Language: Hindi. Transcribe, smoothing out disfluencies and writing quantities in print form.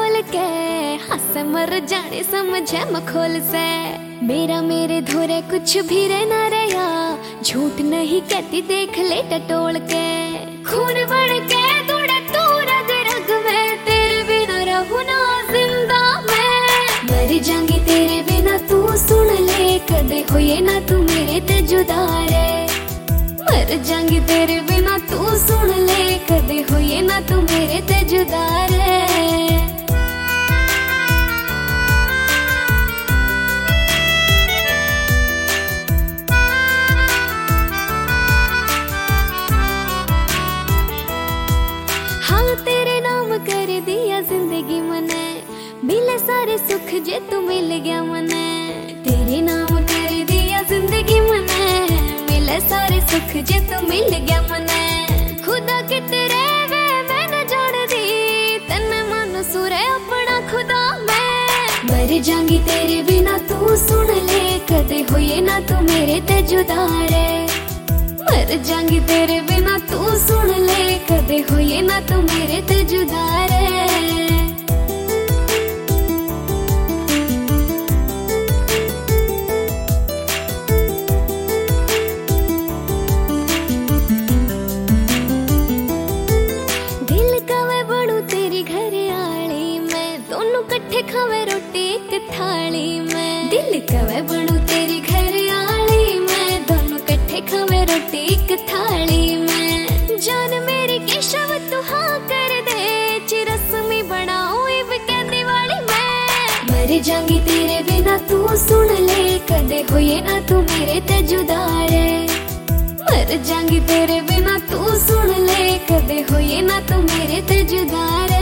खोल के हंस मर जाने समझे मखोल से। मेरा मेरे धोरे कुछ भी रहना रहा, झूठ नहीं कहती देख ले टटोल के। खून बढ़ के दौड़े तू रग रग में, तेरे बिना रहूं ना जिंदा मैं। मर जाऊंगी तेरे बिना तू सुन ले, कदे होए ना तू मेरे ते जुदा रे। मर जाऊंगी तेरे बिना तू सुन ले, कदे होए ना तू मेरे ते जुदा रे। हाँ तेरे नाम कर दिया जिंदगी मने, मिले सारे सुख जे तू मिल गया मने। तेरे नाम कर दिया जिंदगी मने, मिले सारे सुख जे तू मिल गया मने। खुदा के तेरे वे मैं न जान दी, तन्ने मन सुरे अपना खुदा मैं। मर जाऊंगी तेरे बिना तू सुन ले, कदे होए ना तू मेरे ते जुदा रे। मर जाऊंगी तेरे बिना तू सुन ले, कदे होए ना तू मेरे ते जुदा रे। दिल का मैं बनू तेरी घर आली मैं, दोनों कट्ठे खावे रोटी एक थाली में। दिल का मैं बनू तेरी घर आली मैं, दोनों कट्ठे खावे रोटी एक थाली में। जान मेरी केशव तू हाँ कर दे, चिरस्मी बनाऊं इब कहने वाली मैं। मर जाऊंगी तेरे बिना तू सुन ले, कदे होए ना तू मेरे ते जुदा रे। मर जाऊंगी तेरे बिना तू सुन ले, कदे होए ना तू मेरे ते जुदा रे।